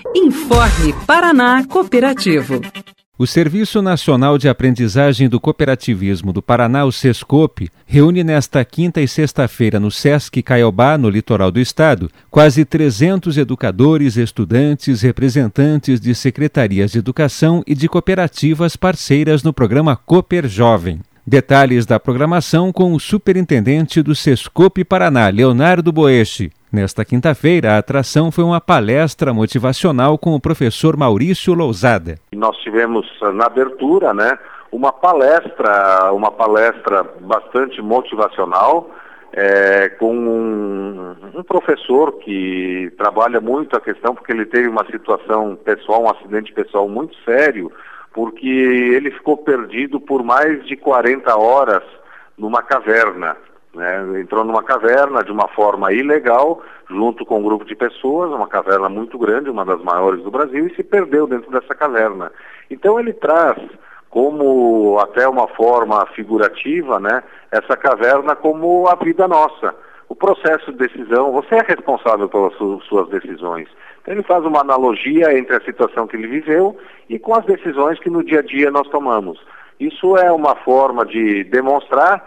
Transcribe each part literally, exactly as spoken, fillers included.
Informe Paraná Cooperativo. O Serviço Nacional de Aprendizagem do Cooperativismo do Paraná, o SESCOP, reúne nesta quinta e sexta-feira no Sesc Caiobá, no litoral do estado, quase trezentos educadores, estudantes, representantes de secretarias de educação e de cooperativas parceiras no programa Cooper Jovem. Detalhes da programação com o superintendente do SESCOP Paraná, Leonardo Boesch. Nesta quinta-feira, a atração foi uma palestra motivacional com o professor Maurício Lousada. Nós tivemos na abertura, né, uma palestra, uma palestra bastante motivacional, é, com um, um professor que trabalha muito a questão, porque ele teve uma situação pessoal, um acidente pessoal muito sério, porque ele ficou perdido por mais de quarenta horas numa caverna. Né? Entrou numa caverna de uma forma ilegal, junto com um grupo de pessoas, uma caverna muito grande, uma das maiores do Brasil, e se perdeu dentro dessa caverna. Então ele traz como até uma forma figurativa, né, essa caverna como a vida nossa. O processo de decisão, você é responsável pelas su- suas decisões. Então ele faz uma analogia entre a situação que ele viveu e com as decisões que no dia a dia nós tomamos. Isso é uma forma de demonstrar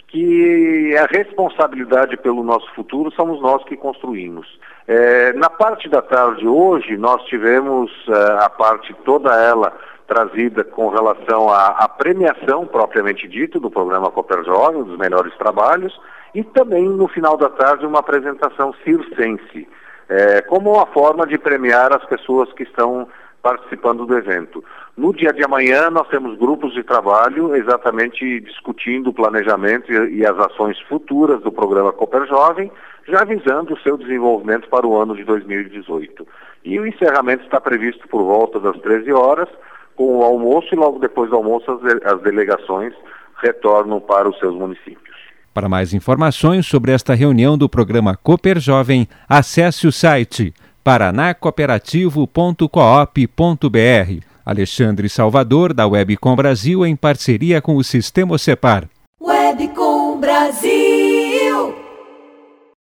que a responsabilidade pelo nosso futuro somos nós que construímos. É, na parte da tarde hoje, nós tivemos é, a parte toda ela trazida com relação à, à premiação propriamente dita do programa Cooper Jovem, dos melhores trabalhos, e também no final da tarde uma apresentação circense, é, como uma forma de premiar as pessoas que estão participando do evento. No dia de amanhã nós temos grupos de trabalho exatamente discutindo o planejamento e, e as ações futuras do programa Cooper Jovem, já visando o seu desenvolvimento para o ano de dois mil e dezoito. E o encerramento está previsto por volta das treze horas, com o almoço, e logo depois do almoço as, de, as delegações retornam para os seus municípios. Para mais informações sobre esta reunião do programa Cooper Jovem, acesse o site paraná cooperativo ponto coop ponto br. Alexandre Salvador, da Webcom Brasil, em parceria com o Sistema Cepar. Webcom Brasil.